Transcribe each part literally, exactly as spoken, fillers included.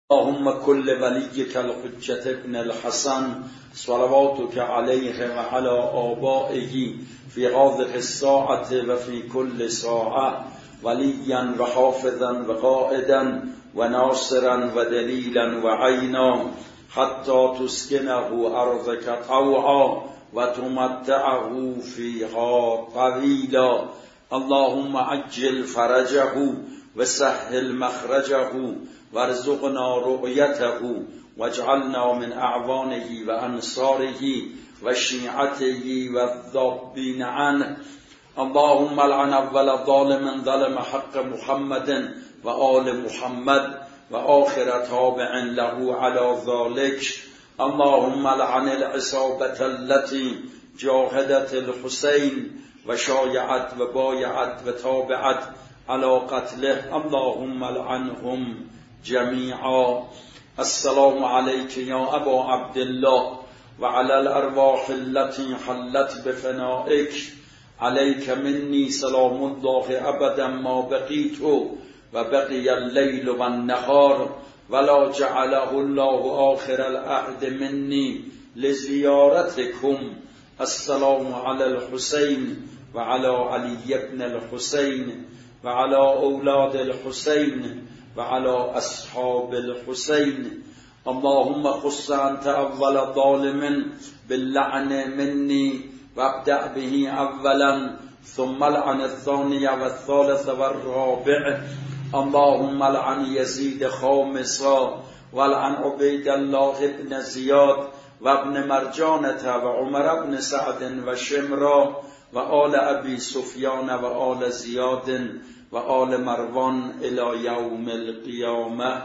اللهم كل وليك الحجة ابن الحسن صلواتك عليه وعلى آبائه في هذه الساعة وفي كل ساعة وليا وحافظا وقائدا وناصرا ودليلا وعينا حتى تسكنه أرضك طوعا وتمتعه فيها طويلا. اللهم عجل فرجه وسهل مخرجه وارزقنا رؤيته واجعلنا من أعوانه وأنصاره وشيعته والذابين عنه. اللهم لعن أول ظالم ظلم حق محمد وآل محمد وآخر تابع له على ذلك. اللهم لعن العصابة التي جاهدت الحسين وشايعت وبايعت وتابعت على قتله. اللهم لعنهم جميعا. السلام عليك يا أبا عبد الله وعلى الأرواح التي حلت بفنائك. عليك مني سلام الله أبدا ما بقيت وبقي الليل والنهار ولا جعله الله آخر العهد مني لزيارتكم. السلام على الحسين وعلى علي بن الحسين وعلى أولاد الحسين وعلى أصحاب الحسين. اللهم خص أنت أول ظالم باللعن مني وابدأ به أولا ثم لعن الثاني والثالث والرابع. اللهم لعن يزيد خامسا ولعن عبيد الله بن زياد وابن مرجانة وعمر بن سعد وشمرا وآل أبي سفيان وآل زياد وآل مروان إلى يوم القيامة.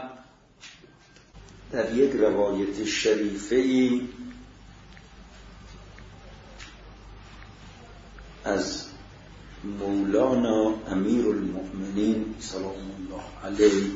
در یک روایت شریفه از مولانا امیر المؤمنین سلام الله علیه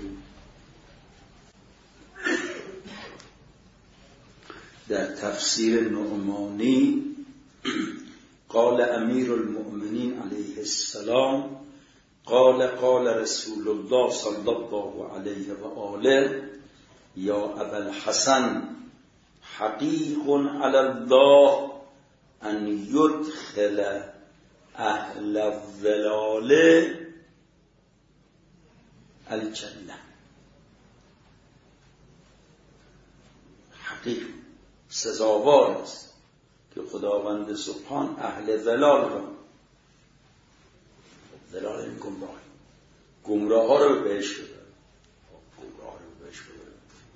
در تفسیر نعمانی قال امیر المؤمنین علیه السلام قال قال رسول الله صلی الله علیه و آله یا ابا الحسن حقیق علی الله ان یدخل اهل الضلال الجنه. حقیق سزاوار است که خداوند سبحان اهل ضلال را، ضلال این گمراه گمراه ها رو به بهشت ببره، گمراه رو به بهشت ببره.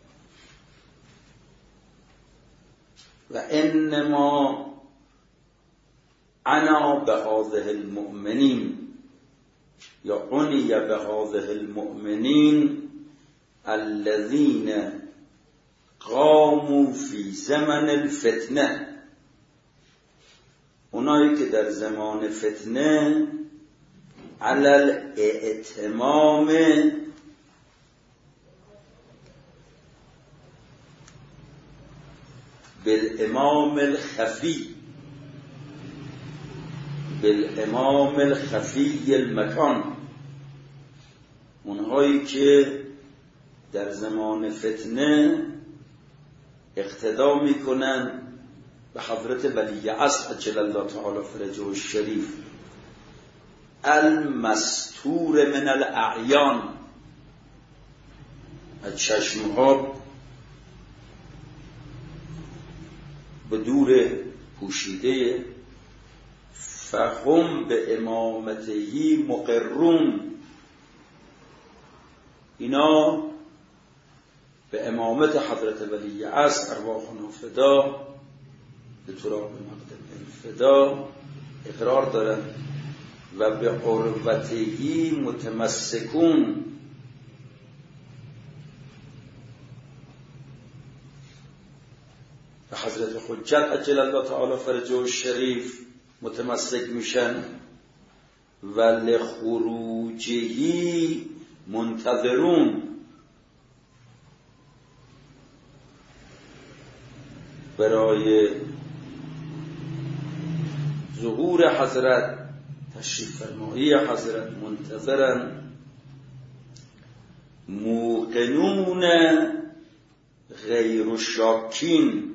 و انما انا به هذه المؤمنین یا عنی به هذه المؤمنین الذین قاموا فی زمن الفتنه، اونایی که در زمان فتنه علی الاعتمام بالامام الخفی بالامام الخفی المکان، اونهایی که در زمان فتنه اقتدا میکنن به حضرت ولی عصر عجل الله تعالی فرجه الشریف المستور من الاعیان، از چشمها به دور پوشیده، فهم به امامتهی مقرون، اینا به امامت حضرت ولی عصر ارواحنا فدا به تراب مقدم فدا اقرار دارن و به عروتهی متمسکون، به حضرت حجت عجل الله تعالی فرجه الشریف متمسک میشن و لخروجهی منتظرون، برای ظهور حضرت تشریف فرمایی حضرت منتظرن. موقنون غیر شاکین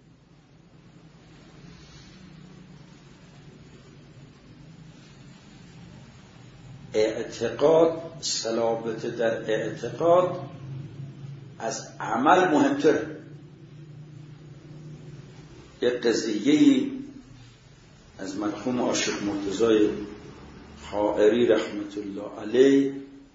اعتقاد، صلابت در اعتقاد از عمل مهمتره. یک قضیه‌ای از مرحوم عاشق مرتضی حائری رحمت الله علیه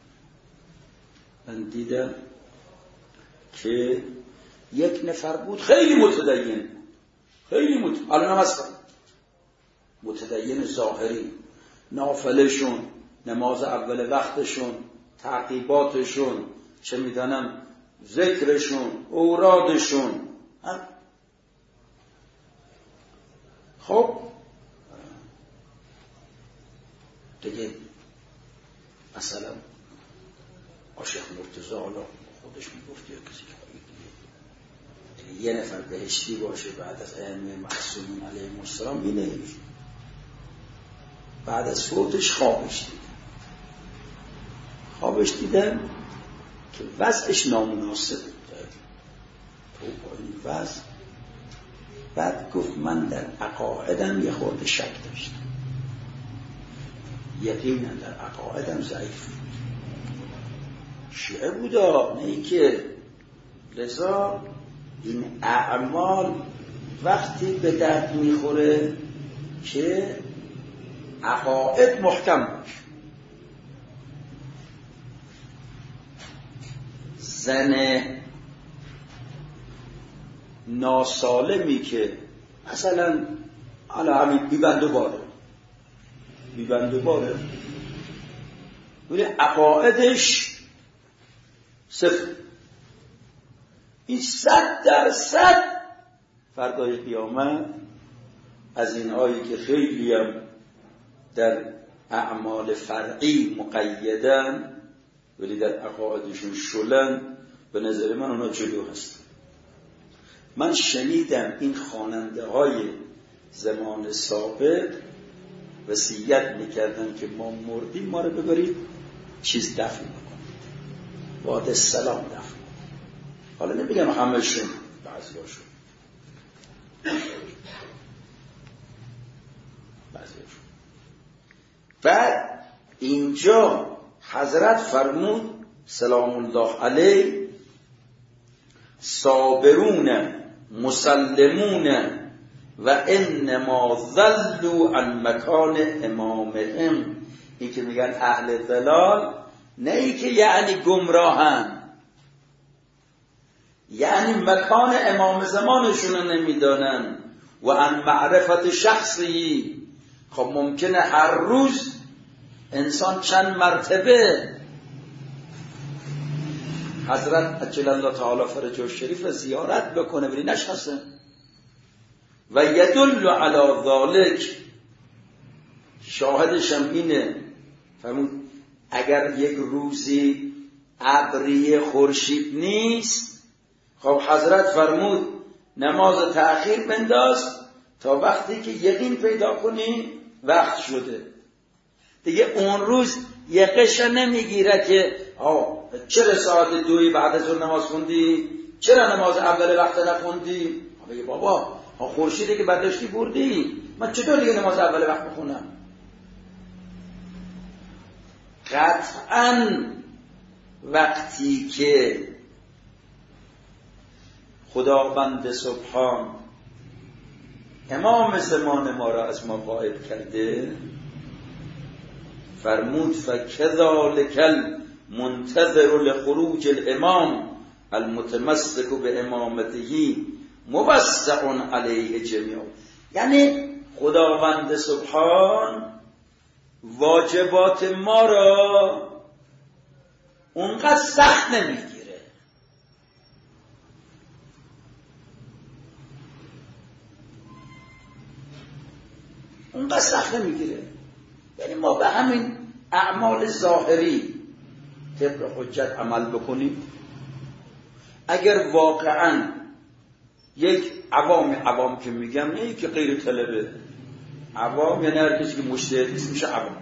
من دیدم که یک نفر بود خیلی متدین، خیلی متدین، الان هم هستن متدین ظاهری، نافلهشون، نماز اول وقتشون، تعقیباتشون، چه میدانم ذکرشون، اورادشون. خب دیگه مثلا عاشق مرتضی حالا خودش میگفت یا کسی که دیگه یه نفر بهشتی باشه بعد از ائمه معصومین علیهم السلام اینه. بعد از فوتش خوابش دیدن خوابش دیدن که وضعش نامناسب بود تو با این وضع. بعد گفت من در عقایدم یه خورده شک داشتم، یقینا در عقایدم ضعیف بود، شیعه بودا، نه ای که لذا این اعمال وقتی به درد میخوره که عقاید محکم باشه. زن ناسالمی که مثلا علا همین بیبند و باره بیبند و باره ولی عقایدش صفر، این صد در صد فردای قیامت از این هایی که خیلی هم در اعمال فرعی مقیدن ولی در عقایدشون شلن، به نظر من اونا جلو هستن. من شنیدم این خواننده های زمان سابق وصیت میکردن که ما مردیم ما رو ببرید چیز دفن بکنید، واد السلام دفن بکنید. حالا نمیگم همه‌شون، بعضیاشون بعضیاشون. بعد اینجا حضرت فرمود سلام الله علیه صابرون مسلمون و انما ضلوا عن مکان امامهم. این که میگن اهل ضلال نه ای که یعنی گمراهن، یعنی مکان امام زمانشون رو نمیدانن و عن معرفت شخصی. خب ممکنه هر روز انسان چند مرتبه حضرت عجل الله تعالی فرجه الشریف زیارت بکنه ولی نشناسه. و یدل علی ذلک، شاهدش هم اینه، فرمون اگر یک روزی ابری خورشید نیست، خب حضرت فرمود نماز تأخیر بنداز تا وقتی که یقین پیدا کنی وقت شده. دیگه اون روز یقش نمیگیره که آه چرا ساعت دوی بعد از اون نماز خوندی، چرا نماز اول وقت نخوندی. بگه بابا خورشیدی که برداشتی بردی، من چطور دیگه نماز اول وقت بخونم. قطعاً وقتی که خداوند سبحان امام زمان ما را از ما غائب کرده، فرمود فکذالک المنتظر لخروج الامام المتمسک به امامته موسع علیه جمیع. یعنی خداوند سبحان واجبات ما را اونقدر سخت نمیگیره. اونقدر سخت نمیگیره. یعنی ما به همین اعمال ظاهری طبق حجت عمل بکنیم. اگر واقعاً یک عوام عوام که میگم نه که غیر طلبه، عوام یعنی هر کسی که مجتهد نیست میشه عوام.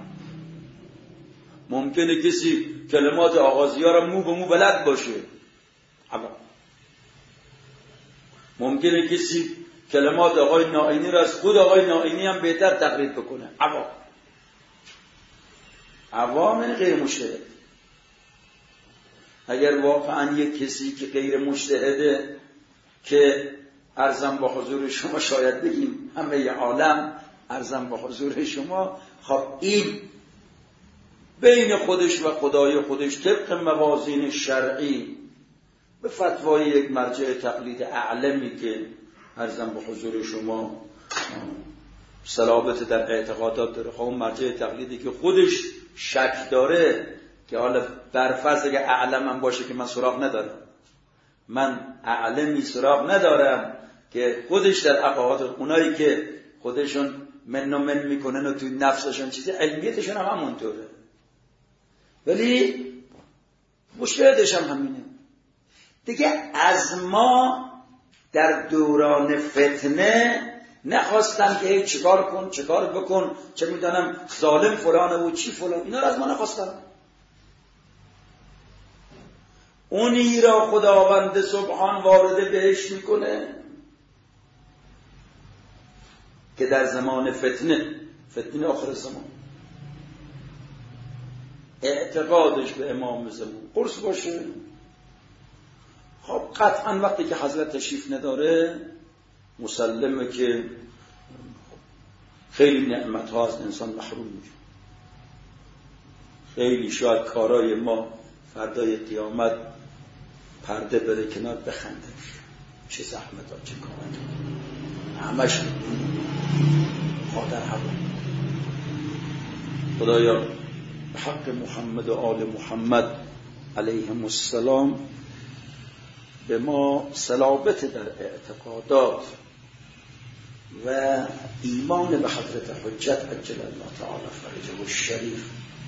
ممکنه کسی کلمات آغازی‌ها را مو به مو بلد باشه، عوام. ممکنه کسی کلمات آقای نائینی را از خود آقای نائینی هم بهتر تقلید بکنه. عوام عوام یعنی غیر مجتهد. اگر واقعا یک کسی که غیر مجتهده، که عرضم با حضور شما شاید بگیم همه عالم عرضم با حضور شما، خب این بین خودش و خدای خودش طبق موازین شرعی به فتوای یک مرجع تقلید اعلمی که عرضم با حضور شما صلابت در اعتقادات داره، خب اون مرجع تقلیدی که خودش شک داره، که حالا برفرض اگه اعلمم باشه که من سراغ ندارم، من اعلمی سراغ ندارم که خودش در عقاید اونایی که خودشون من و من میکنن و توی نفسشون چیزی علمیتشون هم همونطوره، ولی مشکلتش هم همینه دیگه. از ما در دوران فتنه نخواستن که ای چیکار کن چیکار بکن، چه میدونم ظالم فلانه و چی فلان، اینا رو از ما نخواستن. اونی را خداوند سبحان وارد بهشت میکنه که در زمان فتنه فتنه آخر زمان اعتقادش به امام زمان قرص باشه. خب قطعا وقتی که حضرت تشریف نداره مسلمه که خیلی نعمت ها از انسان محروم میشه. خیلی شاید کارای ما فردای قیامت پرده بره کنار بخنده، چه زحمت ها چه کارات همش خاطر هوا. خدایا به حق محمد و آل محمد علیهم السلام به ما صلابت در اعتقادات و ایمان به حضرت حجت عجل الله تعالی فرجه الشریف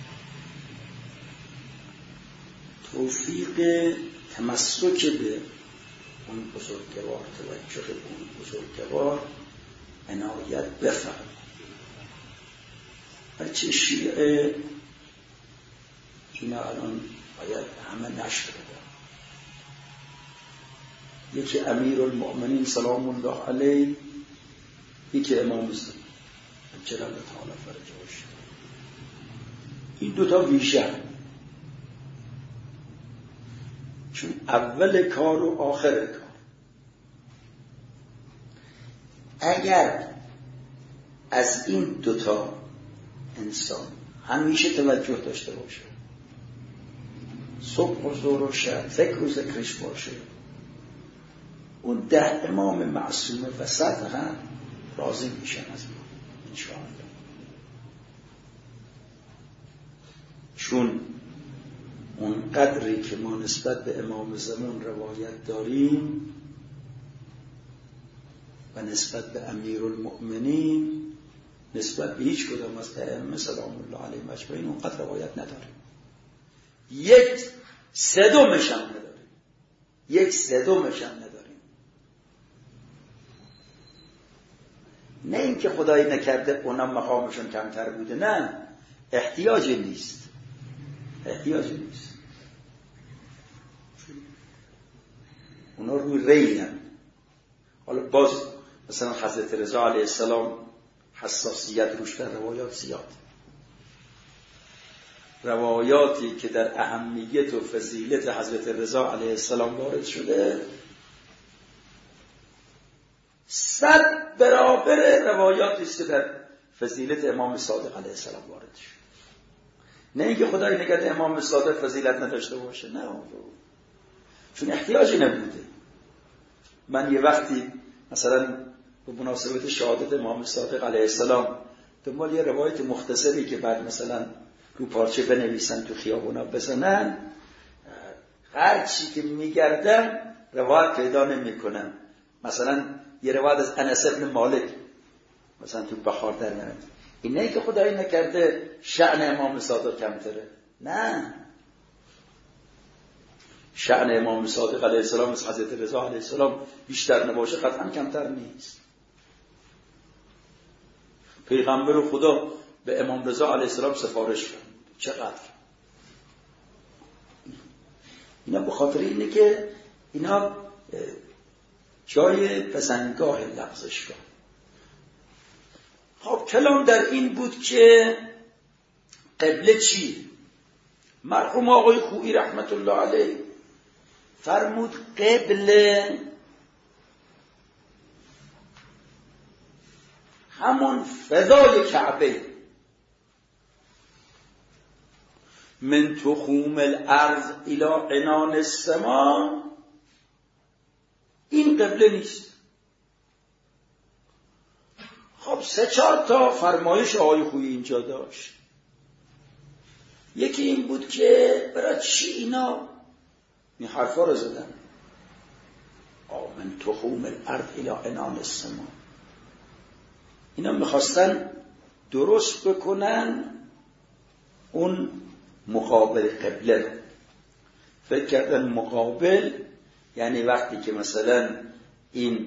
توفیق تمسک به اون بزرگوار، توجه به اون بزرگوار عنایت بفرمایید. هرچه شیعه اینا الان باید همه نشر بدن. یکی امیر المؤمنین سلام الله علیه، یکی امام زمان عجل الله تعالی فرجه الشریف. این دوتا ویژه، چون اول کار و آخر کار. اگر از این دوتا انسان همیشه توجه داشته باشه، صبح و ظهر و شب فکر و ذکرش باشه، اون ده امام معصوم وسط هم راضی میشن از ما انشاءالله. چون اون قدری که ما نسبت به امام زمان روایت داریم و نسبت به امیر المؤمنین نسبت به هیچ کدام از ائمه سلام الله علیهم اجمعین اون قدر روایت نداریم. یک سومش هم نداریم. یک سومش هم نداریم. نه اینکه خدای نکرده اونا مقامشون کمتر بوده، نه، احتیاجی نیست. احتیاجی نیست. اونا روی ریلن. حالا باز مثلا حضرت رضا علیه السلام حساسیت روش در روایات زیاد. روایاتی که در اهمیت و فضیلت حضرت رضا علیه السلام وارد شده صد برابر روایاتی است که در فضیلت امام صادق علیه السلام وارد شده. نه اینکه خدای نگرده امام صادق فضیلت نداشته باشه، نه، چون احتیاجی نبوده. من یه وقتی مثلا به مناسبت شهادت امام صادق علیه السلام دنبال یه روایت مختصری که بعد مثلا رو پارچه بنویسن تو خیابونا بزنن، هر چی که میگردن روایت پیدا نمیکنن. مثلا یه روایت از انس بن مالک مثلا تو بخار در میاد. این نه که خدای نکرده شأن امام صادق کمتره، نه، شأن امام صادق علیه السلام از حضرت رضا علیه السلام بیشتر نباشه قطعا کمتر نیست. پیغمبر خدا به امام رضا علیه السلام سفارش کرد. چقدر اینا به خاطر اینه که اینا جای پسندگاه لغزشگاه. خب کلام در این بود که قبله چی؟ مرحوم آقای خویی رحمت الله علیه فرمود قبله همون فضای کعبه، من تخوم الارض الی عنان السما، این قبله نیست. خب سه چهار تا فرمایش آقای خویی اینجا داشت. یکی این بود که برای چی اینا این حرفا رو زدن؟ من تخوم الارض الی عنان السما، اینا میخواستن درست بکنن اون مقابل قبله. فکر کردن مقابل یعنی وقتی که مثلا این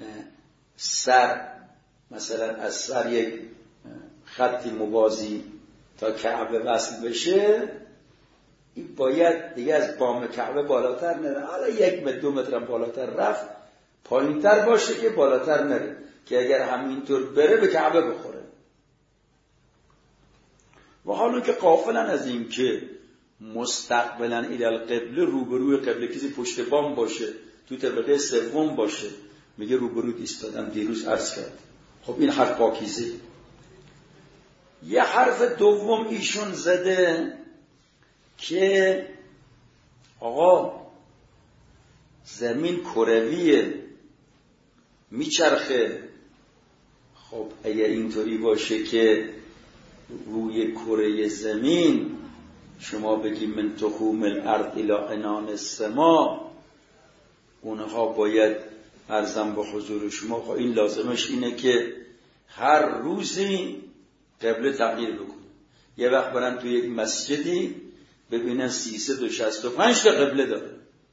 سر مثلا از سر یک خطی موازی تا کعبه وصل بشه، این باید دیگه از بام کعبه بالاتر نره، حالا یک متر دو متر بالاتر رفت، پایینتر باشه که بالاتر نره، که اگر همینطور بره به کعبه بخوره. و حالا که غافلن از این که مستقبلا الی القبله، روبروی قبله کسی پشت بام باشه، تو طبقه سوم باشه، میگه روبروی ایستادم دیروز عرض کرد. خب این حرف پاکیزه. یه حرف دوم ایشون زده که آقا زمین کرویه میچرخه. خب اگر اینطوری باشه که روی کره زمین شما بگی من تخوم الارض الی عنان السما، اونها باید عرضم به حضور شما خب این لازمش اینه که هر روزی قبله تغییر بکنه. یه وقت برن توی یک مسجدی ببینن سیصد و شصت و پنج تا قبله داره،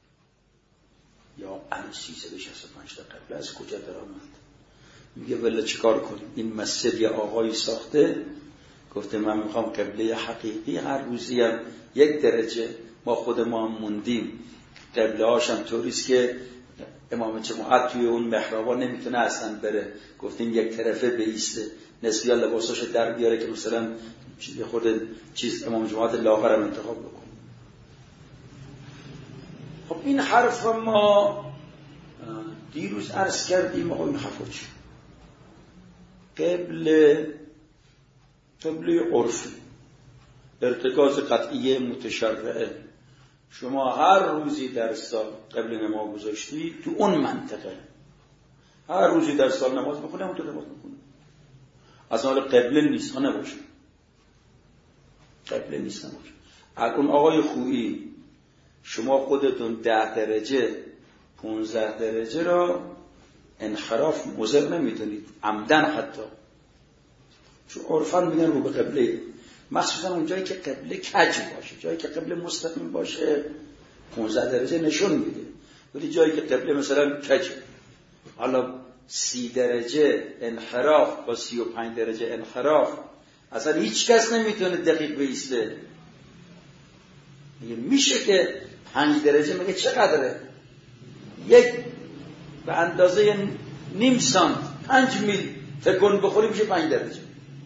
یا ان سیصد و شصت و پنج تا قبله از کجا در آمد؟ میگه ولی چیکار کنیم؟ این مسجد یه آقایی ساخته، گفته من میخوام قبله حقیقی هر روزی هم یک درجه، ما خود ما هم موندیم قبله هاشم طوریست که امام جماعت توی اون محرابا نمیتونه اصلا بره، گفتیم یک طرفه بیسته، نصفی ها لباساشو در بیاره که مثلا یه خورده چیز امام جماعت لاغرم انتخاب بکن. خب این حرف ما دیروز عرض کردیم. آقا این حرف چی؟ قبله قبله عرفی، ارتکاز قطعیه متشرعه. شما هر روزی در سال قبل نماز گذاشتی تو اون منطقه، هر روزی در سال نماز بخونه اون تو نماز بخونه. از حال قبله نیست ها نباشه، قبله نیست نباشه. اون آقای خویی شما خودتون ده درجه پونزده درجه را انحراف مضر نمیدونید عمدن، حتی چون عرفان میگن رو به قبله، مخصوصا اون جایی که قبله کج باشه، جایی که قبله مستقیم باشه پونزده درجه نشون میده، ولی جایی که قبله مثلا کج، حالا سی درجه انحراف با سی و پنج درجه انحراف، اصلا هیچ کس نمیتونه دقیق بیسته. میگه میشه که پنج درجه، میگه چقدره؟ یک به اندازه نیم سانت پنج میل تکون بخوری میشه پنج درجه.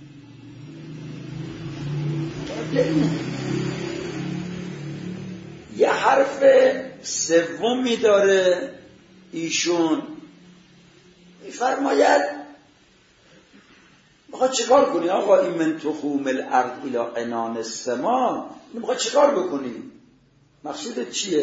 یه حرف سومی داره ایشون، میفرماید میخواد چیکار کنی آقا؟ این من تخوم الارض الی عنان السما، میخواد چیکار بکنی؟ مقصودت چیه؟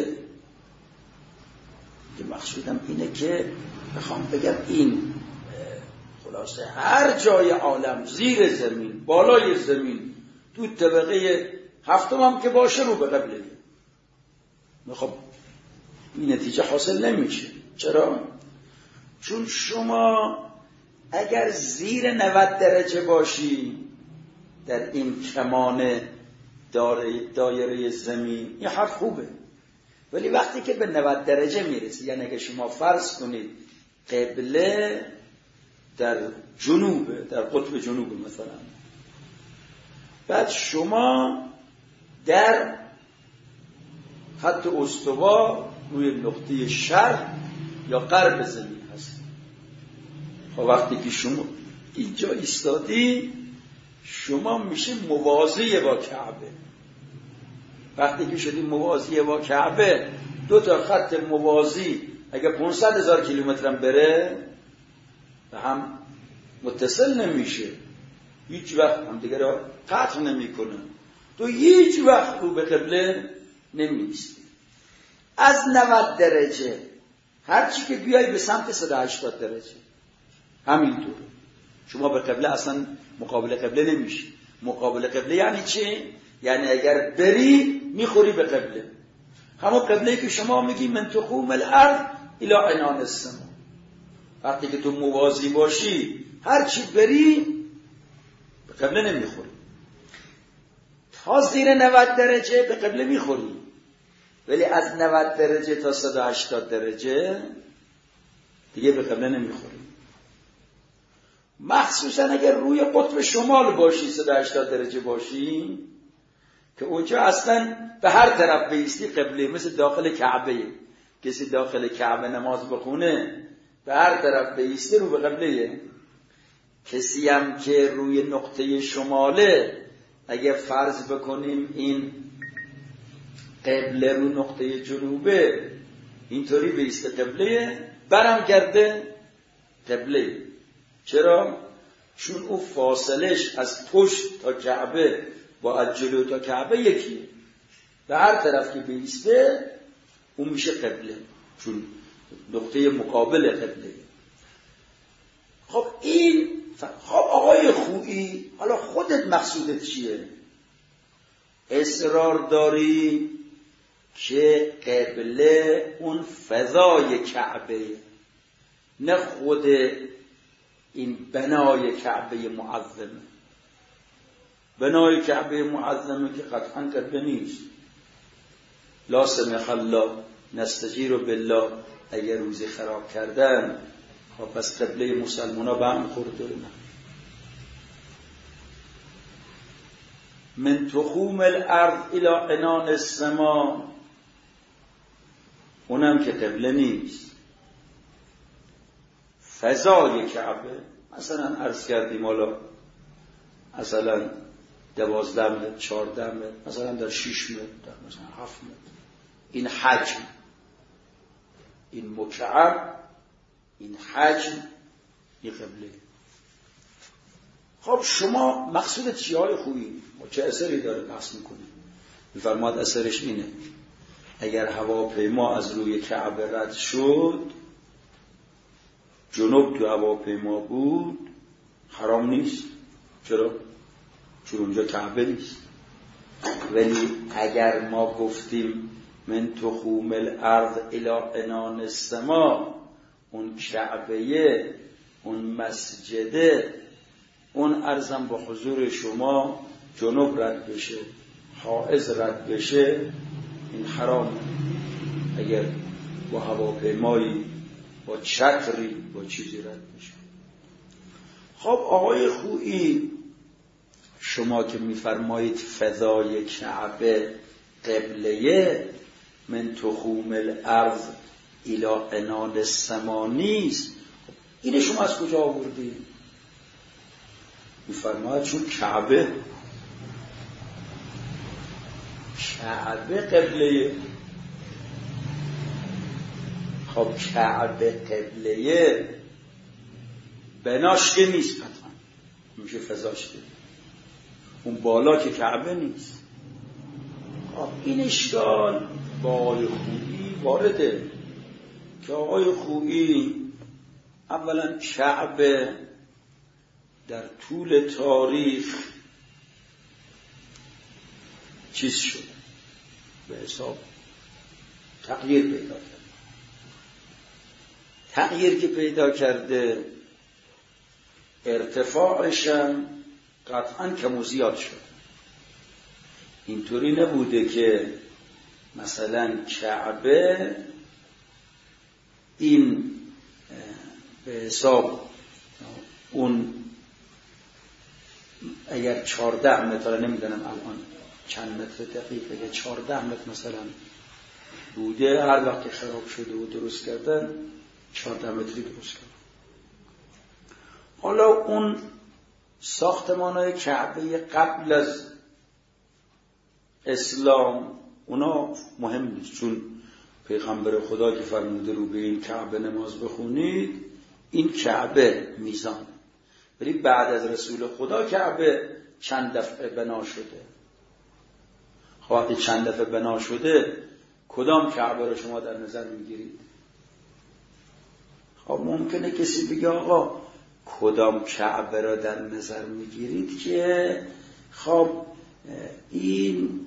مقصودم اینه که میخوام بگم این خلاصه هر جای عالم، زیر زمین بالای زمین، تو طبقه هفتم هم که باشه رو به قبله. خب این نتیجه حاصل نمیشه. چرا؟ چون شما اگر زیر نود درجه باشی در این کمان دایره زمین، این حرف خوبه، ولی وقتی که به نود درجه میرسی، یعنی اگه شما فرض کنید قبله در جنوبه، در قطب جنوبه مثلا، بعد شما در خط استوا روی نقطه شرق یا غرب زمین، و وقتی که شما اینجا ایستادی شما میشه موازی با کعبه. وقتی که شدی موازی با کعبه، دو تا خط موازی اگه پانصد هزار کیلومتر هم بره به هم متصل نمیشه، هیچ وقت هم دیگه را قطع نمیکنه. تو هیچ وقت رو به قبله نمیستی. از نود درجه هرچی که بیای به سمت صد و هشتاد درجه همینطور شما به قبله اصلا مقابل قبله نمیشی. مقابل قبله یعنی چی؟ یعنی اگر بری میخوری به قبله، همون قبله که شما میگی من تقوم الارض الی عنان السما. وقتی که تو موازی باشی هرچی بری به قبله نمیخوری. تا زیر نود درجه به قبله میخوری، ولی از نود درجه تا صد و هشتاد درجه دیگه به قبله نمیخوری. مخصوصا اگر روی قطب شمال باشی، صد و هشتاد درجه باشی، که اونجا اصلا به هر طرف بیستی قبله، مثل داخل کعبه. کسی داخل کعبه نماز بخونه به هر طرف بیستی رو به قبله. کسی هم که روی نقطه شماله، اگه فرض بکنیم این قبله رو نقطه جنوبه، اینطوری بیسته قبله، برم کرده قبله. چرا؟ چون او فاصلش از پشت تا کعبه با از جلو تا کعبه یکیه. به هر طرف که بیسته اون میشه قبله، چون نقطه مقابل قبله. خب این خب آقای خویی، حالا خودت مقصودت چیه؟ اصرار داری که قبله اون فضای کعبه، نه خود این بنای کعبه معظمه. بنای کعبه معظمه که قطعا قبله نیست. لا سمح الله نستجیر بالله، اگر روزی خراب کردن خب پس قبله مسلمان ها به هم خورده. نه، من تخوم الارض الی عنان السما، اونم که قبله نیست. فضای کعبه مثلا عرض کردیم حالا مثلا دوازده متر، چهارده متر، مثلا در شش متر، در مثلا هفت متر، این حجم، این مکعب، این حجم، این قبله. خب شما مقصود چیه های خوبی؟ چه اثری داره بحث میکنید؟ میفرماد اثرش اینه: اگر هواپیما از روی کعبه رد شد، جنوب تو هواپیما بود، حرام نیست. چرا؟ چون اونجا کعبه نیست. ولی اگر ما گفتیم من تخوم الارض الی عنان السما، اون کعبه، اون مسجده، اون ارزم با حضور شما جنوب رد بشه، حائض رد بشه، این حرام. اگر با هواپیمایی، با چتری، با چیزی رد بشه. خب آقای خویی، شما که میفرمایید فضای کعبه قبله، من تخوم الارض الی عنان السما نیست، این شما از کجا آوردید؟ میفرماید چون کعبه کعبه قبله. خب کعبه قبله بناش که نیست، حتما میشه فضاش که اون بالا که کعبه نیست. خب این اشکال با آقای خویی وارده که آقای خویی اولا کعبه در طول تاریخ چیز شده، به حساب تغییر پیدا کرده. تغییر که پیدا کرده، ارتفاعش هم قطعا کم و زیاد شده. اینطوری نبوده که مثلا کعبه این به حساب اون اگر چهارده متر، نمیدونم الان چند متر دقیق، اگر چهارده متر مثلا بوده، هر وقت خراب شده و درست کردن چهارده متری درست کردن. حالا اون ساختمان‌های کعبه قبل از اسلام اونا مهم نیست، چون پیغمبر خدا که فرموده رو به این کعبه نماز بخونید، این کعبه میزانه. ولی بعد از رسول خدا کعبه چند دفعه بنا شده. خب وقتی چند دفعه بنا شده کدام کعبه رو شما در نظر میگیرید؟ خب ممکنه کسی بگه آقا کدام کعبه را در نظر میگیرید که خب این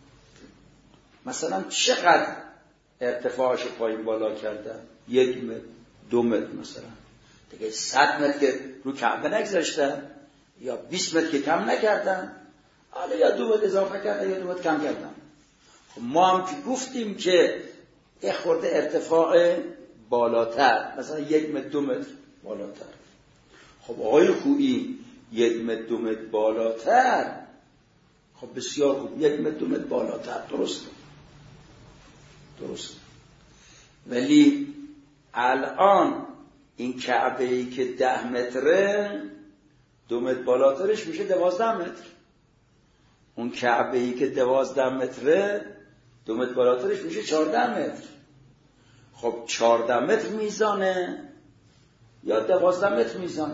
مثلا چقدر ارتفاعش پایین بالا کردن، یک متر دو متر مثلا، دیگه صد متر که رو کعبه نگذاشتن یا بیست متر که کم نکردن، حالا یا دو متر اضافه کردن یا دو متر کم کردن. خب ما هم که گفتیم که یه خورده ارتفاع بالاتر، مثلا یک متر دو متر بالاتر. خب آقای خویی یک متر دو متر بالاتر، خب بسیار خوب، یک متر دو متر بالاتر، درسته درسته. ولی الان این کعبه ای که ده متره، دو متر بالاترش میشه دوازده متر. اون کعبه ای که دوازده متره، دو متر بالاترش میشه چهارده متر. خب چهارده متر میزانه یا دوازده متر میزانه؟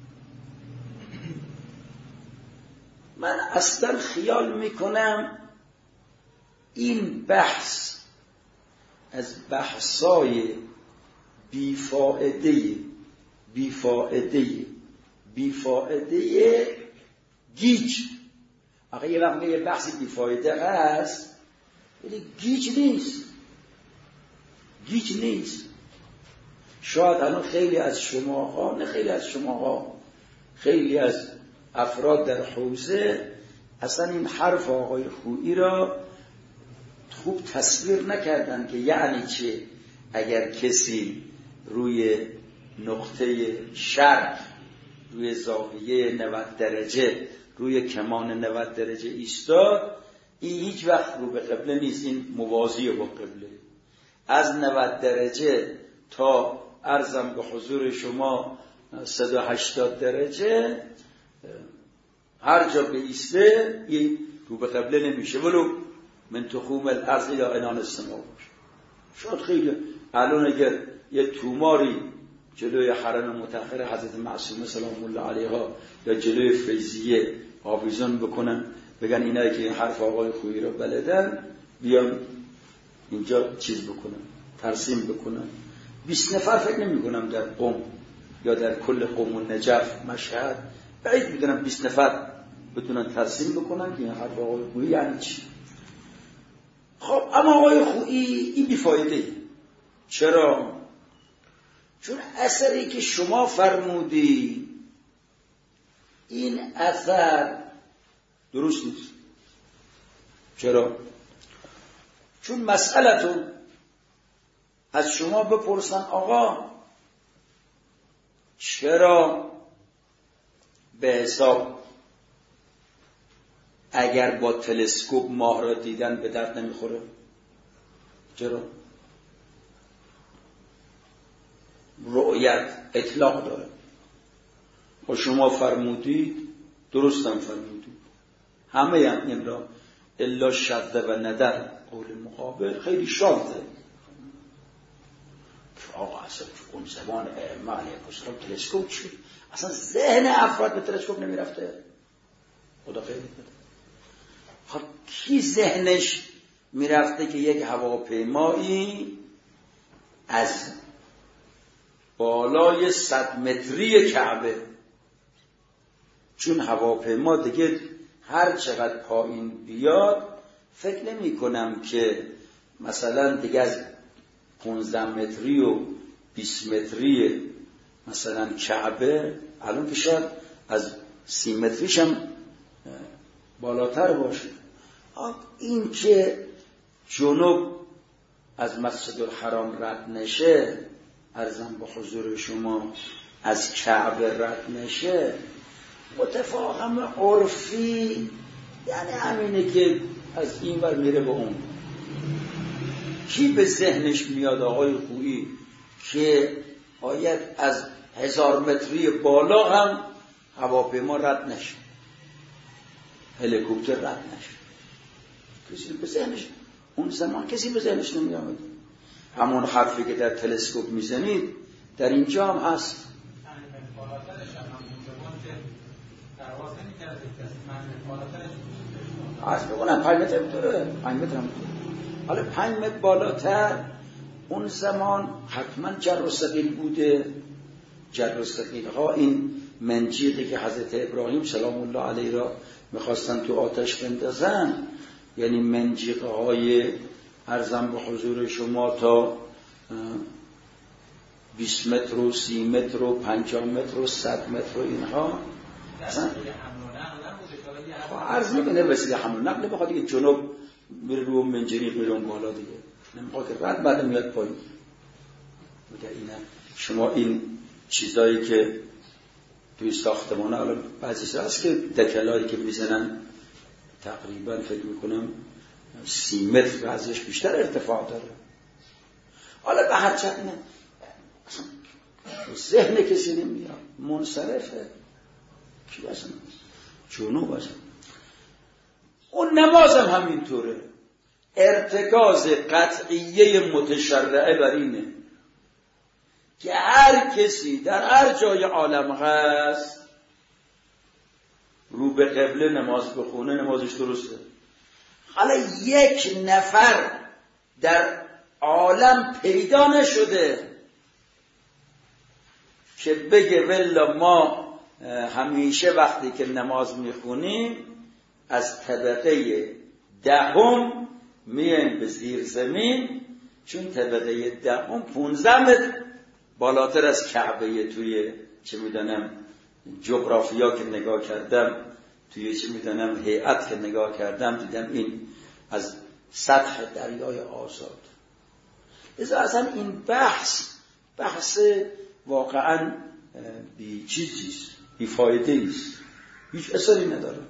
من اصلا خیال میکنم این بحث از بحثای بیفائده بیفائده بیفائده گیج. آقا یه وقت یه بحثی بیفائده هست ولی گیج نیست، گیج نیست. شاید الان خیلی از شماها، نه خیلی از شماها، خیلی از افراد در حوزه اصلا این حرف آقای خویی را خوب تصویر نکردن که یعنی چه اگر کسی روی نقطه شرق، روی زاویه نود درجه، روی کمان نود درجه ایستاد، این هیچ وقت رو به قبله نیست، این موازی با قبله. از نود درجه تا عرضم به حضور شما صد و هشتاد درجه هر جا بایسته این رو به قبله نمیشه، ولو من تخوم الارض یا انان السما باشه. شاید خیلی الان اگر یه توماری جلوی حرم مطهر حضرت معصومه سلام الله علیها یا جلوی فیضیه آویزان بکنن، بگن اینایی که این حرف آقای خویی رو بلدن بیان اینجا چیز بکنن، ترسیم بکنن، بیست نفر فکر نمی کنم در قم یا در کل قم و نجف مشهد بعید میدونم بیست نفر بتونن ترسیم بکنن که این حرف آقای خویی یعنی چی. خب اما آقای خویی این بیفایده. چرا؟ چون اثری که شما فرمودی این اثر درست نیست. چرا؟ چون مسئلتون از شما بپرسن آقا چرا به حساب اگر با تلسکوپ ماه را دیدن به درد نمیخوره؟ چرا؟ رؤیت اطلاق داره. و شما فرمودید، درستم فرمودید، همه هم این را الا شده و ندر قول مقابل خیلی شاده که آقا اصلا اون زمان ائمه علیه السلام تلسکوپ چی؟ اصلا ذهن افراد به تلسکوپ نمی رفته. خدا خیلی بده. خب کی ذهنش می رفته که یک هواپیمایی از بالای صد متری کعبه، چون هواپیما دیگه هر چقدر پایین بیاد فکر نمی کنم که مثلا دیگه از پانزده متری و بیست متری مثلا کعبه الان که شاید از سی متریش هم بالاتر باشه. این که جنوب از مسجد الحرام رد نشه، عرضم به حضور شما از کعبه رد نشه، متفاهم عرفی یعنی همینه که از این ور میره به اون. کی به ذهنش میاد آقای خویی که باید از هزار متری بالا هم هواپیما رد نشه، هلیکوپتر رد نشه. کسی به ذهنش اون زمان کسی به ذهنش نمی آمد. همون حرفی که در تلسکوپ میزنید در اینجا هم هست. از بگونم پنج متر میتوره پنج متر هم حالا پنج متر بالاتر اون زمان حتما جر و ثقیل بوده. جر و ثقیل ها این منجیقی که حضرت ابراهیم سلام الله علیه را میخواستن تو آتش بندازن، یعنی منجیقه های ارزم به حضور شما تا بیست متر و سی متر و پنجاه متر و صد متر و اینها اصلا عرض میکنه وسیله حمل نقل بخواد دیگه جنوب میره رو منجنیق میره اون بالا دیگه نمیخواد که رد بعد میاد پایین. میگه اینا شما این چیزایی که توی ساختمان حالا بعضیش هست که دکلایی که میزنن تقریبا فکر میکنم سی متر بعضیش بیشتر ارتفاع داره. حالا به هر چند نه ذهن کسی نمیاد منصرفه کی اصلا جنوب اصلا. اون نماز هم همینطوره. ارتکاز قطعیه متشرعه بر اینه که هر کسی در هر جای عالم هست رو به قبله نماز بخونه نمازش درسته. حالا یک نفر در عالم پیدا نشده که بگه ولا ما همیشه وقتی که نماز میخونیم از طبقه دهم میایم به زیر زمین، چون طبقه دهم پونزده متر بالاتر از کعبه. توی چه میدونم جغرافیا که نگاه کردم، توی چه میدونم هیئت که نگاه کردم، دیدم این از سطح دریای آزاد. لذا اصلا این بحث بحث واقعا بی چیزیست، بی فایده ایست، هیچ اثری نداره.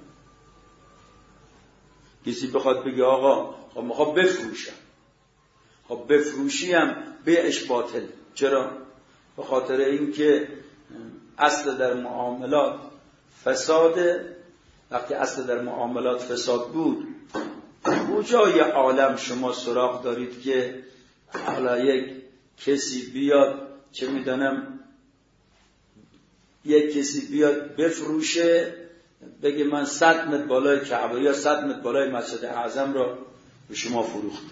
کسی بخواد بگه آقا خب میخوام بفروشم، خب بفروشیم بیعش باطل. چرا؟ به خاطر اینکه اصل در معاملات فساده. وقتی اصل در معاملات فساد بود، کجای عالم شما سراغ دارید که حالا یک کسی بیاد چه میدانم یک کسی بیاد بفروشه بگه من صد متر بالای کعبه یا صد متر بالای مسجد اعظم را به شما فروختم.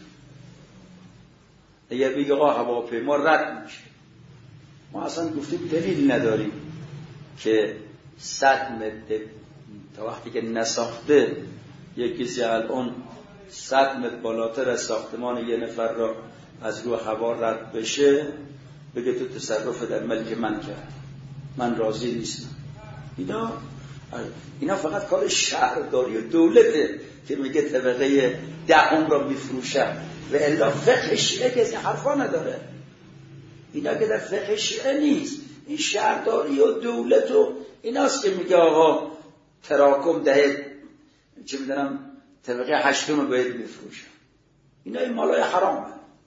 اگر بگه آقا هواپیما رد میشه، ما اصلا گفتیم دلیل نداریم که صد متر تا وقتی که نساخته یک کسی الان صد متر بالاتر از ساختمان یه نفر را از رو هوا رد بشه بگه تو تصرف در ملک من کرد، من راضی نیستم. اینا اینا فقط کار شهرداری و دولته که میگه طبقه دهم را میفروشن و الا فقه شیعه که از این حرفا نداره. اینا که در فقه شیعه نیست، این شهرداری و دولت و ایناست که میگه آقا تراکم دهید چه میدونم طبقه هشتم رو باید میفروشن. اینا این مالای حرامه.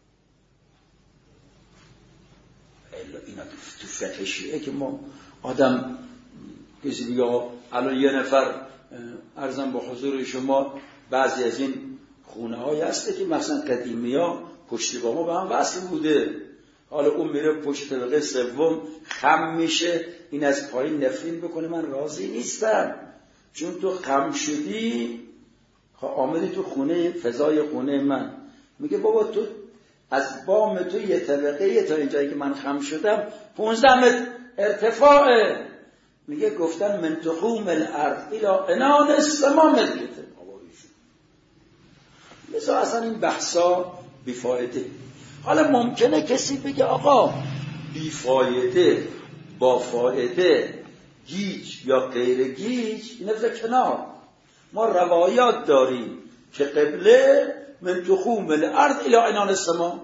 الا اینا تو فقه شیعه که ما آدم کسی دیگه الان یه نفر عرضم با حضور شما بعضی از این خونه های هسته که مثلا قدیمی ها پشت با ما به هم وصل بوده، حالا اون میره پشت طبقه سوم خم میشه، این از پایین نفرین بکنه من راضی نیستم چون تو خم شدی آمدی تو خونه فضای خونه من. میگه بابا تو از بام تو یه طبقه تا اینجایی که من خم شدم پونزده متر ارتفاعه. میگه گفتن من تخوم الارض الى انان السما ملکته. مثلا اصلا این بحثا بیفایده. حالا ممکنه کسی بگه آقا بیفایده با فایده گیج یا غیر گیج اینا بذار کنار. ما روایات داریم که قبله من تخوم الارض الى انان السما.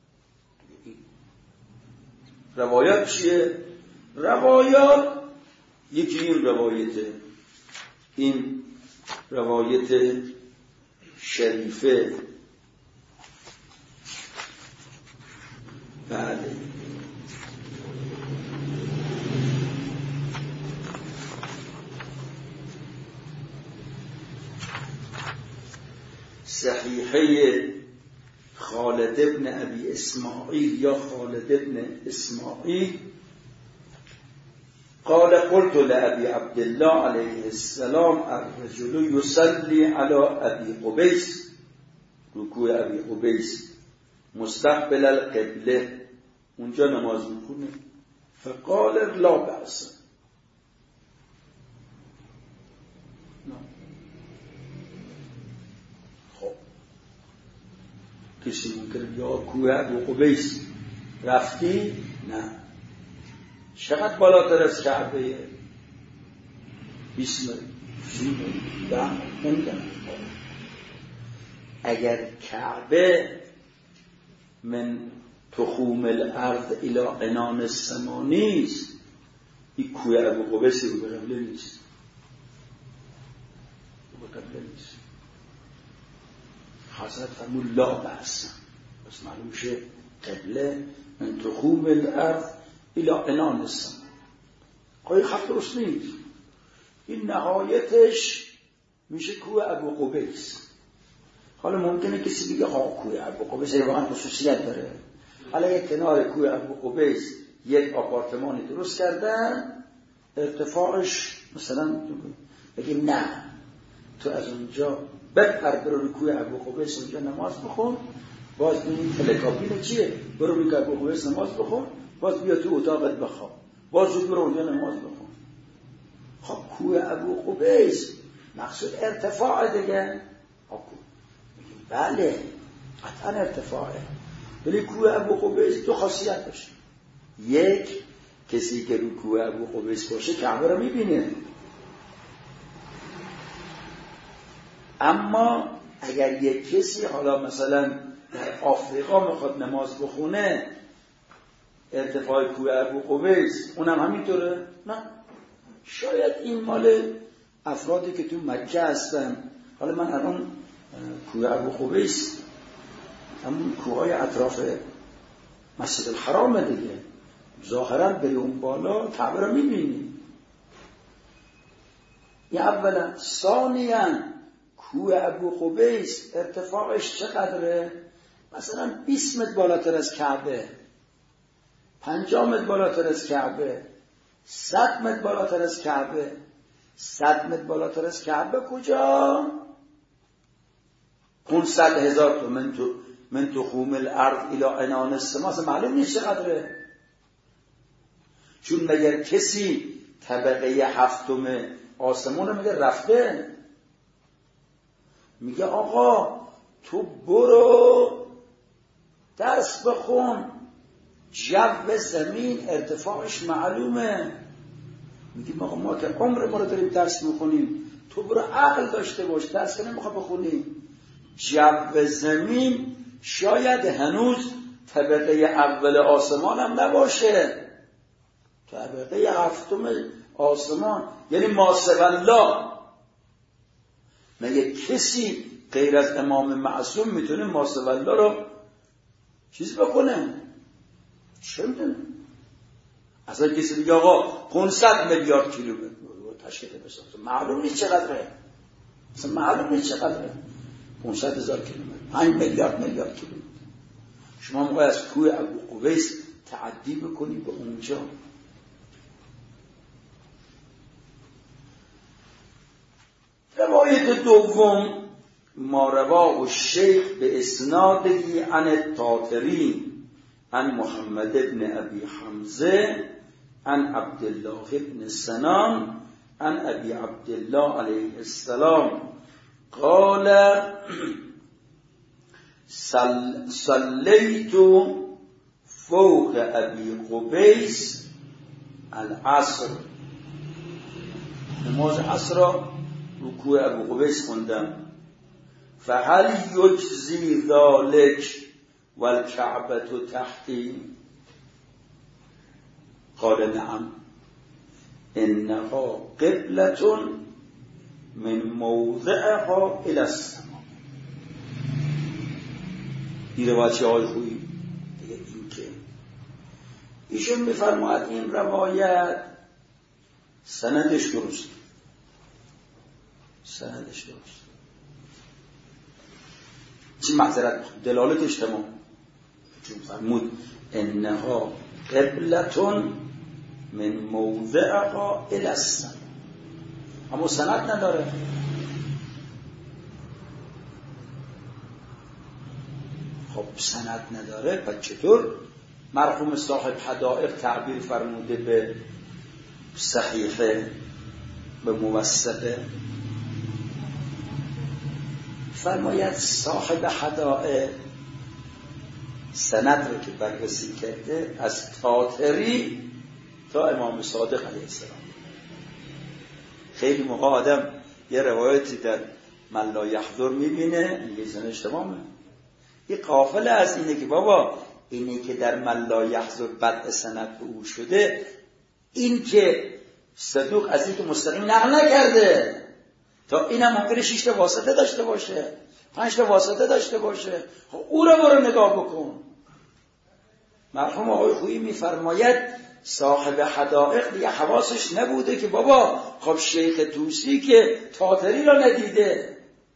روایات چیه؟ روایات یکی این روایته، این روایت شریفه. بله صحیحه خالد ابن ابی اسماعیل یا خالد ابن اسماعیل قال قلت لأبي عبد الله عليه السلام الرجل يصلي على أبي قبيس رکوع ابی قبیس مستقبل القبله اونجا نماز میخونه فقال لا بأس خب کسی ممکنه یا کوه ابی قبیس رفتی؟ نه. چقدر بالاتر از کعبه؟ بیست متر ده نمیدونم. اگر کعبه من تخوم الارض الى عنان السما نیست، این کوه ابو قبیس رو به قبله نیست، رو به قبله نیست. حضرت فرمود لا بأس، بس معلوم شه قبله من تخوم الارض الى عنان السما. قای خط درست نیست، این نهایتش میشه کوه ابو قبیس. حالا ممکنه کسی بگه ها کوه ابو قبیس واقعا خصوصیت داره، حالا یک کنار کوه ابو قبیس یک آپارتمانی درست کردن ارتفاعش مثلا بگیم نه تو از اونجا بپر برو روی کوه ابو قبیس اونجا نماز بخون، باز این تلکابین چیه برو روی کوه ابو قبیس نماز بخون، باز بیا تو اتاقت بخواب، باز زود برو اونجا نماز بخون. خب کوه ابو قبیس مقصود ارتفاع دیگه. بله قطعا ارتفاعه، ولی کوه ابو قبیس دو خاصیت داشت. یک، کسی که رو کوه ابو قبیس باشه کعبه رو میبینه، اما اگر یک کسی حالا مثلا در آفریقا میخواد نماز بخونه ارتفاع کوه ابو قبیس اونم همینطوره؟ نه، شاید این مال افرادی که تو مکه هستن. حالا من الان کوه ابو قبیس همون کوههای اطراف مسجد الحرام دیگه، ظاهرا بری اون بالا کعبه رو میبینی. یا اولا. ثانیاً کوه ابو قبیس ارتفاعش چقدره؟ مثلا بیست متر بالاتر از کعبه، پنجاه متر بالاتر از کعبه، صد متر بالاتر از کعبه. صد متر بالاتر از کعبه کجا؟ پانصد هزار تو من تو من تو خوم الارض الى عنان السما. اصلا معلوم نیست چقدره، چون مگر کسی طبقه هفتم آسمون رو میگه رفته، میگه آقا تو برو درس بخون، جو زمین ارتفاعش معلومه. میگیم آقا ما که عمر ما رو داریم درس میخونیم، تو برو عقل داشته باش، درس که نمیخواد بخونیم. جو زمین شاید هنوز طبقه اول آسمان هم نباشه، طبقه هفتم آسمان، یعنی ما سوی الله. مگه کسی غیر از امام معصوم میتونه ما سوی الله رو چیز بکنه؟ چه میدونه؟ اصلا کسی دیگه آقا پانصد میلیارد کیلومتر تشکیل بسازه، معلوم نیست چقدره، اصلا معلوم نیست چقدره. پانصد هزار کیلومتر، پنج میلیارد میلیارد کیلومتر. شما موقع از کوه ابو قبیس تعدی بکنی به اونجا. روایت دوم ما رواه الشیخ به اسناده عن الطاطری عن محمد ابن ابی حمزه عن عبدالله ابن سنان عن ابی عبدالله علیه السلام قال صلیت فوق ابی قبیس العصر. نماز عصر را رکوع ابو قبیس خوندم. فهل یجزی ذلک والکعبة تحتی؟ قال نعم انها قبلة من موضعها الى السماء. این روایت های خوبی دیگه. این که ایشون میفرماید این روایت سندش درست، سندش درست، چی معذرت دلالتش تمام چون فرمود انها قبلتون من موضعها الی السماء، اما سند نداره. خب سند نداره پس چطور مرحوم صاحب حدائق تعبیر فرموده به صحیفه، به موثقه؟ فرماید صاحب حدائق سند رو که بررسی کرده از طاطری تا امام صادق علیه السلام. خیلی موقع آدم یه روایتی در من لا یحضر میبینه میگه سندش تمامه. یه قافله از اینه که بابا اینی که در من لا یحضر بدء سند به او شده، این که صدوق از این که مستقیم نقل نکرده تا اینم ممکنه شش تا واسطه داشته باشه، پنج تا واسطه داشته باشه. خب او رو برو نگاه بکن. مرحوم آقای خویی میفرماید صاحب حدائق دیگه حواسش نبوده که بابا خب شیخ طوسی که طاطری رو ندیده،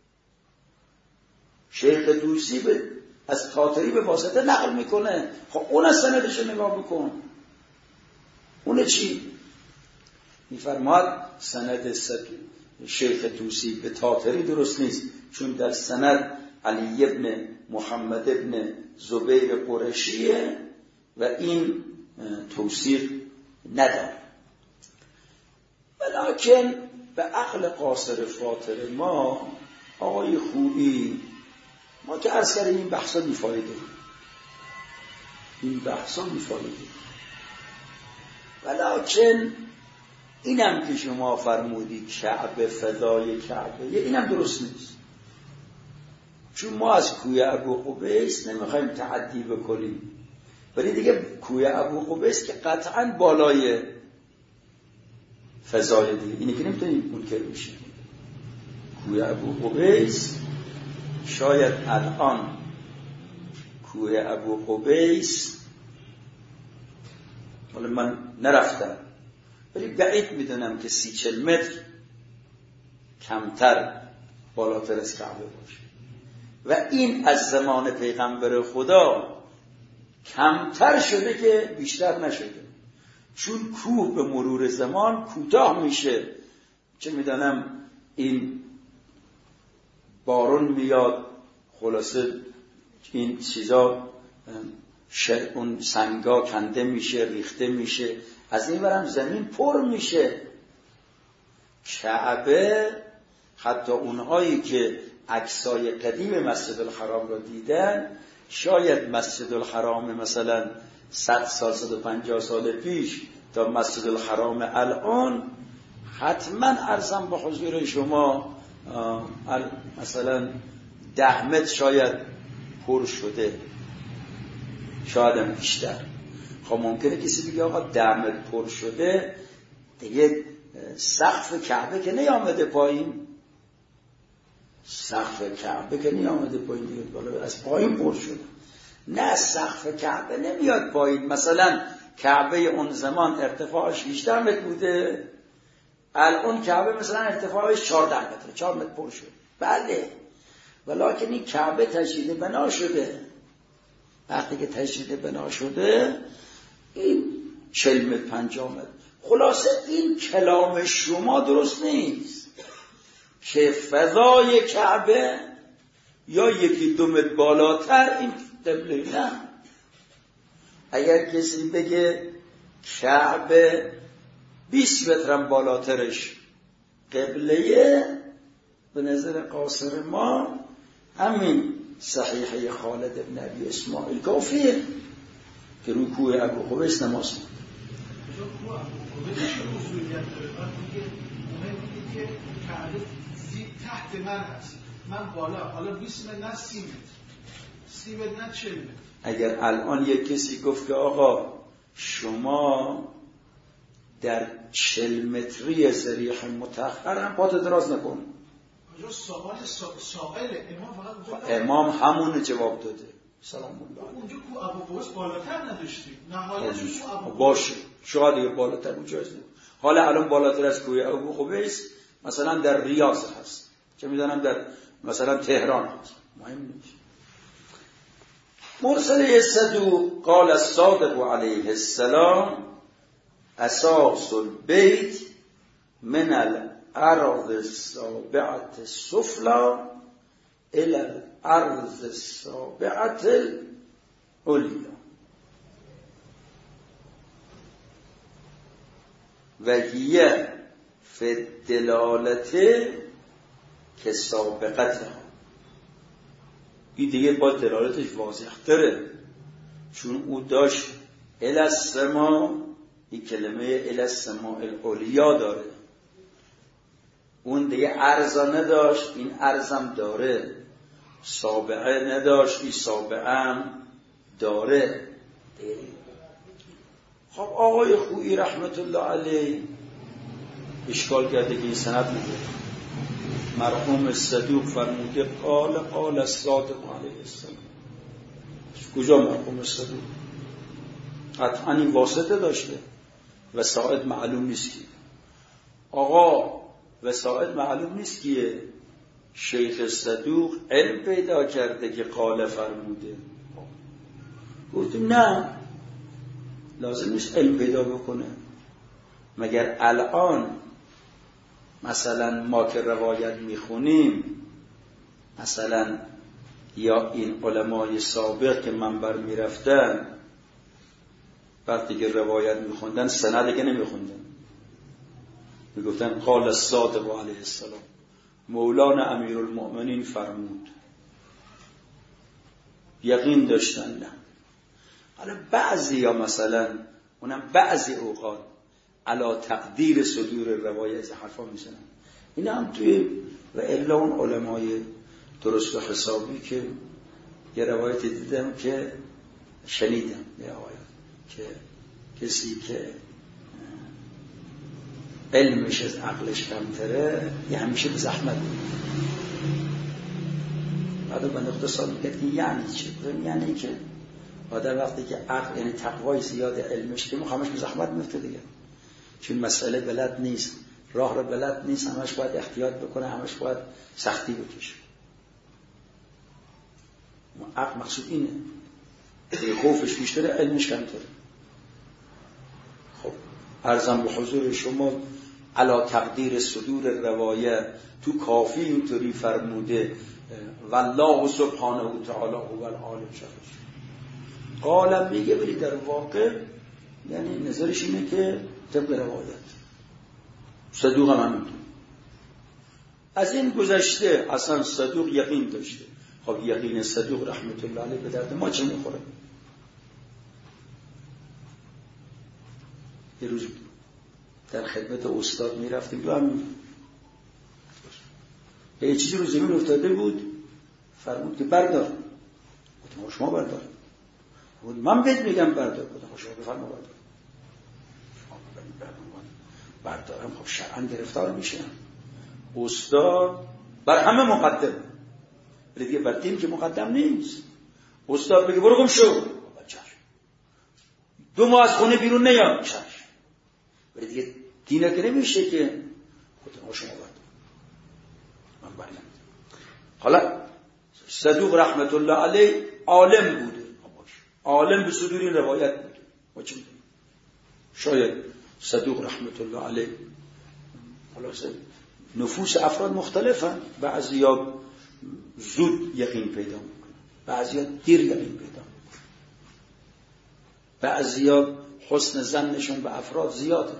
شیخ طوسی به از طاطری به واسطه نقل میکنه، خب اون از سندش نگاه بکن. اون چی؟ میفرماید سند شیخ طوسی به طاطری درست نیست، چون در سند علی ابن محمد ابن زبیر قرشیه و این توصیف نداره. ولیکن به عقل قاصر فاطر ما آقای خویی، ما که عرض کردیم این بحثا میفایده، این بحثا میفایده، ولیکن اینم که شما فرمودی کعبه فدای کعبه، اینم درست نیست. چون ما از کوی ابو قبیس نمیخوایم تعدی بکنیم، ولی دیگه کوی ابو قبیس که قطعا بالای فضای دیگه، اینی که نمیتونیم منکر بشیم. کوی ابو قبیس شاید الان کوی ابو قبیس، ولی من نرفتم ولی بعید میدونم که سی چل متر کمتر بالاتر از کعبه باشه و این از زمان پیغمبر خدا کمتر شده که بیشتر نشده، چون کوه به مرور زمان کوتاه میشه. چه میدونم این بارون میاد، خلاصه این چیزا اون سنگا کنده میشه، ریخته میشه، از این برم زمین پر میشه. کعبه حتی اونهایی که عکسای قدیم مسجد الحرام رو دیدن، شاید مسجد الحرام مثلا صد سال صد و پنجاه سال پیش تا مسجد الحرام الان حتما عرضم به حضور شما مثلا ده متر شاید پر شده، شاید هم بیشتر. خب ممکنه کسی بگه آقا ده متر پر شده دیگه سقف کعبه که نیامده پایین، سقف کعبه که نیامده پایین دیگه بالا از پایین پر شده. نه، سقف کعبه نمیاد پایین. مثلا کعبه اون زمان ارتفاعش هجده متر بوده، الان کعبه مثلا ارتفاعش چهارده متر، چهار متر پر شده. بله، ولیکن این کعبه تجدید بنا شده. وقتی که تجدید بنا شده این چهل متر پنجاه متر. خلاصه این کلام شما درست نیست که فضای کعبه یا یکی دو متر بالاتر این قبله. نه، اگر کسی بگه کعبه بیست مترم بالاترش قبله، به نظر قاصر ما همین صحیحه خالد ابن ابی اسماعیل کافیه که رو کوه ابو قبیس نماز کنه. تحت من هست، من بالا، حالا بیست متر نه سی متر، سی متر نه چهل متر. اگر الان یک کسی گفت که آقا شما در چهل متری ذریح متأخر هم پات دراز نکن. کجا سوال سائله؟ امام فقط امام همون جواب داده سلام الله. اونجا کو ابو قبیس بالاتر نداشتیم، نهایتش کو ابو قبیس باشه، شاید دیگه بالاتر بود جایز نیست. حالا الان بالاتر از کوه ابو قبیس مثلا در ریاض هست، چه میدونم در مثلا تهران هست، مهم نیست. مرسله صدوق قال الصادق علیه السلام اساس البیت من الارض السابعه السفلی الى الارض السابعه العلیا و هی فی الدلالت که سابقتها. این دیگه با دلالتش واضح تره، چون او داشت الی السما، این کلمه الی السماء العلیا داره، اون دیگه عرضا نداشت، این عرضم داره. سابعه نداشت، این سابعه هم داره. خب آقای خویی رحمت الله علیه اشکال کرده که این سند میده. مرحوم صدوق فرموده قال قال الصادق علیه السلام. کجا مرحوم صدوق؟ قطعا این واسطه داشته، وسائط معلوم نیست کی. آقا وسائط معلوم نیست کیه. شیخ صدوق علم پیدا کرده که قال فرموده. گفتم نه، لازم نیست علم پیدا بکنه. مگر الان مثلا ما که روایت میخونیم، مثلا یا این علمای سابق که منبر میرفتن وقتی که روایت میخوندن سند که نمیخوندن، میگفتن قال الصادق علیه السلام، مولانا امیرالمؤمنین فرمود، یقین داشتن. نه حالا بعضی یا مثلا اونم بعضی اوقات علا تقدیر صدور روایت از حرفا میزنن. این هم توی و الا اون علمای درست و حسابی که یه روایت دیدم که شنیدم یه آیه که کسی که علمش از عقلش کمتره یه همیشه به زحمت بود. بعد بنده خدا سوال میکرد که یعنی چه؟ یعنی که آدم وقتی که عقل یعنی تقوای زیاد علمش که همش به زحمت میفته دیگه، چون مسئله بلد نیست، راه رو بلد نیست، همش باید احتیاط بکنه، همش باید سختی بکشه. عقل مقصود اینه، خوفش بیشتره علمش کمتره. خب عرضم به حضور شما علا تقدیر صدور روایت تو کافی اینطوری فرموده والله سبحانه و تعالی هو العالم شخص. قالم میگه ولی در واقع یعنی نظرش اینه که طبق روایت صدوق هم همینطور. از این گذشته اصلا صدوق یقین داشته. خب یقین صدوق رحمت الله علیه به درد ما چه میخوره؟ یه روز در خدمت استاد میرفتیم و همین یه چیزی رو زمین افتاده بود، فرمود که بردار. گفتم شما بردار. بود من بهت میگم بردار. گفتم شما بفرما بردار. بردارم خب شرعاً گرفتار میشم. استاد بر همه مقدم، ولی دیگه بر دین که مقدم نیست. استاد بگه برو گم شو، دو ماه از خونه بیرون نیام، چش. ولی دیگه دینه که نمیشه که خودم شما بردار من بریم. حالا صدوق رحمت الله علیه عالم بوده، عالم به صدور این روایت بوده. ما چه میدونیم؟ شاید صدوق رحمت الله علیه حالا نفوس افراد مختلفن، بعضیا زود یقین پیدا میکنن، بعضیا دیر یقین پیدا میکنن، بعضیا حسن ظنشون به افراد زیاده.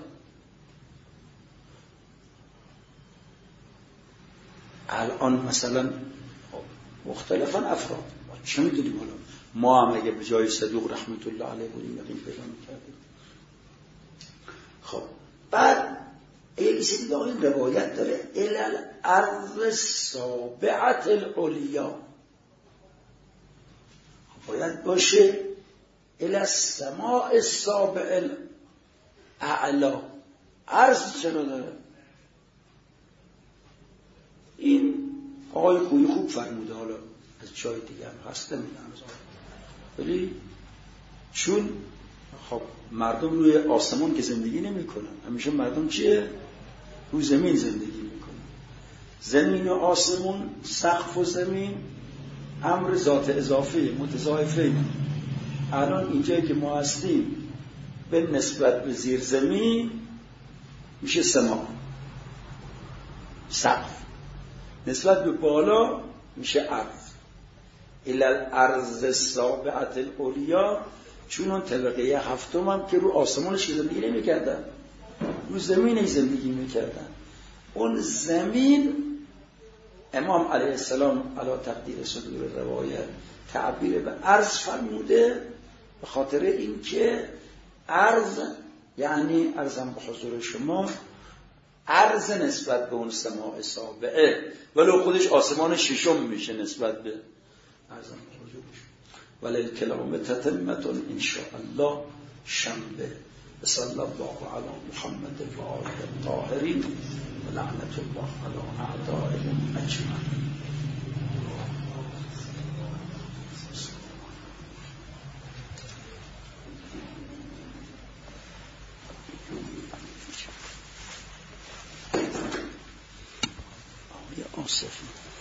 الان مثلا مختلفن افراد، ما چه میدونیم؟ حالا ما هم اگه به جای صدوق رحمت الله علیه بودیم یقین پیدا میکردیم. خب بعد یه کسی دیگه این روایت داره الى الارض السابعه العلیا، باید باشه الى السماء السابع الاعلا. عرض چرا داره؟ این آقای خویی خوب فرموده، حالا از جای دیگه هم هست نمیدونم، ولی چون خب مردم روی آسمان که زندگی نمی کنن، همیشه مردم چیه؟ روی زمین زندگی می کنن. زمین و آسمون، سقف و زمین امر ذات اضافه متضاعفه. الان اینجایی که ما هستیم به نسبت به زیر زمین میشه سما، سقف، نسبت به بالا میشه عرض. الی الارض السابعه العلیا، چون اون طبقه هفتم هم که رو آسمانش زندگی نمی‌کردن، رو زمینش زندگی می‌کردن. اون زمین امام علیه السلام علی تقدیر صدور روایت تعبیر به عرض فرموده، به خاطر اینکه عرض یعنی عرضم به حضور شما، عرض نسبت به اون سماع سابعه، ولو خودش آسمان ششم میشه نسبت به عرضم به حضور شما. ولی الکلام تتمتون انشاءالله شنبه. صلی الله علی محمد و آله الطاهرین و لعنت الله علی اعدائهم اجمعین. آصفی